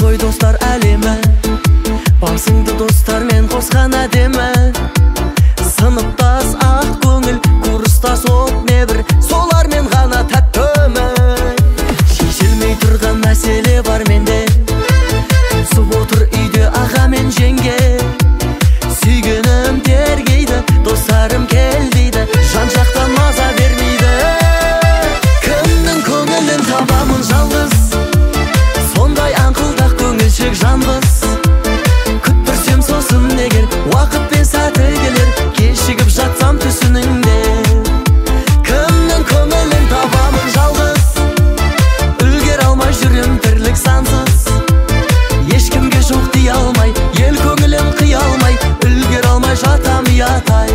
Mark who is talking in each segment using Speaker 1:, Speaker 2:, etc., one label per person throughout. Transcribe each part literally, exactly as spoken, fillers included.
Speaker 1: той достар әлемі, басыңды достармен қосқан әдемі. Сыныптас ақ көңіл, курстас от небір, солармен ғана тәтті өмір. Шешілмей тұрған мәселе бар менде, түсіп отыр үйде аға мен жеңге. Сүйгенім тергейді, достарым кел дейді, жан жақтан маза бермейді. Кімнің көңілін табамын жалғыз, сондай аңқылдақ көңілшек жанбыз. Күттірсем сосын егер, уақытпен сәті келер, кешігіп жатсам түсініңде. Кімнің көңілін табамын жалғыз, үлгер алмай жүрем тірлік сансыз. Ешкімге жоқ дей алмай, ел көңілін қия алмай, үлгер алмай жатам ұятай.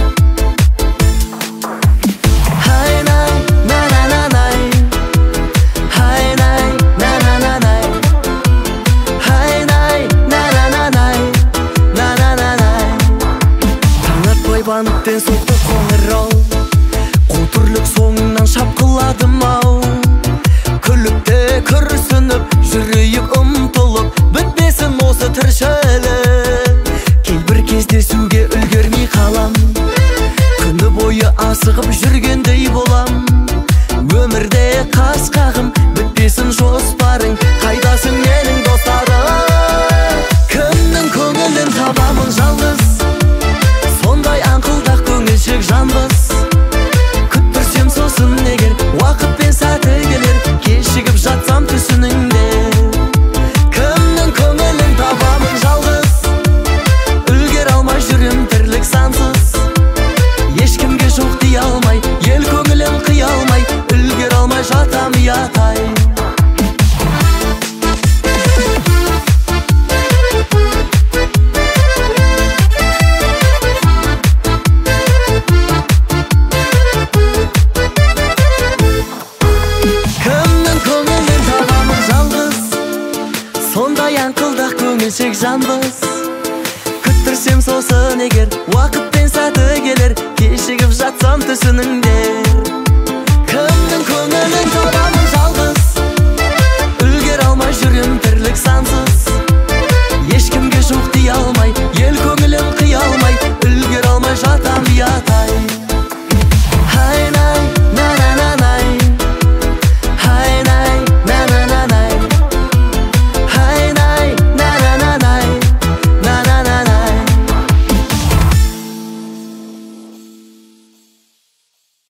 Speaker 1: Банктен соқты қоңырау, қотырлық соңынан шапқыладым ау. Күлікте күрсініп, жүрейік ұмтылып, бітпесін осы тіршілік. Кейбір кездесуге үлгермей қалам, күні бойы асығып жүргендей болам. Өмірде қас қағым, бітпесін жоспарың, қайдасың менің достарым. Кімнің көңілін табамын жалғыз, сондай аңқылдақ көңілшек жанбыз. Күттірсем сосын егер, уақытпен сәті келер, кешігіп жатсам түсініңде. Кімнің көңілін табамын жалғыз, үлгер алмай жүрем тірлік сансыз. Ешкімге жоқ дей алмай, ел көңілін қия алмай, үлгер алмай жатам ұятай. Сондай аңқылдақ көңілшек жанбыз. Күттірсем сосын егер, уақытпен сәті келер, кешігіп жатсам түсініңде. Кімнің көңілін табамын жалғыз,